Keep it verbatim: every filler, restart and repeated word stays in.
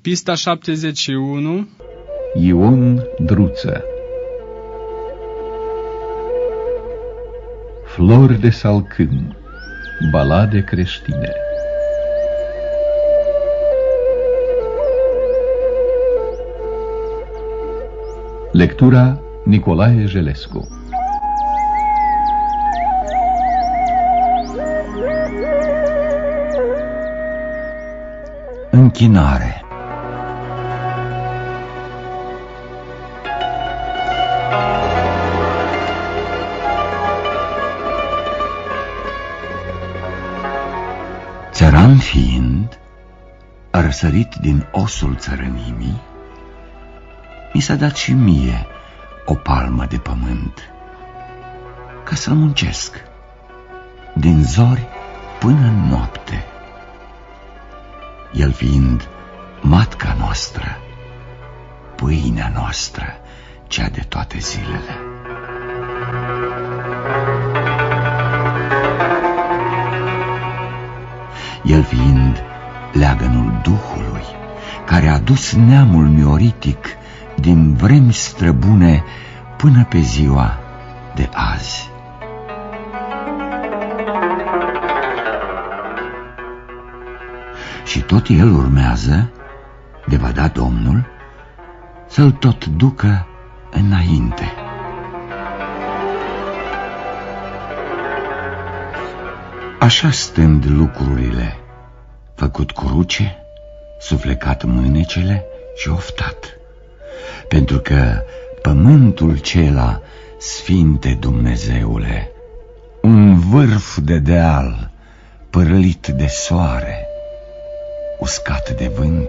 Pista șaptezeci și unu. Ion Druță. Flori de salcâm. Balade creștine. Lectura Nicolae Jelescu. Închinare. Țăran fiind, răsărit din osul țărănimii, mi s-a dat și mie o palmă de pământ, ca să-l muncesc din zori până în noapte, el fiind matca noastră, pâinea noastră, cea de toate zilele. El fiind leagănul Duhului, care a dus neamul mioritic din vremi străbune până pe ziua de azi. Și tot el urmează, de va da Domnul, să-l tot ducă înainte. Așa stând lucrurile, făcut cruce, suflecat mânecele și oftat, pentru că pământul cela, Sfinte Dumnezeule, un vârf de deal pârlit de soare, uscat de vânt,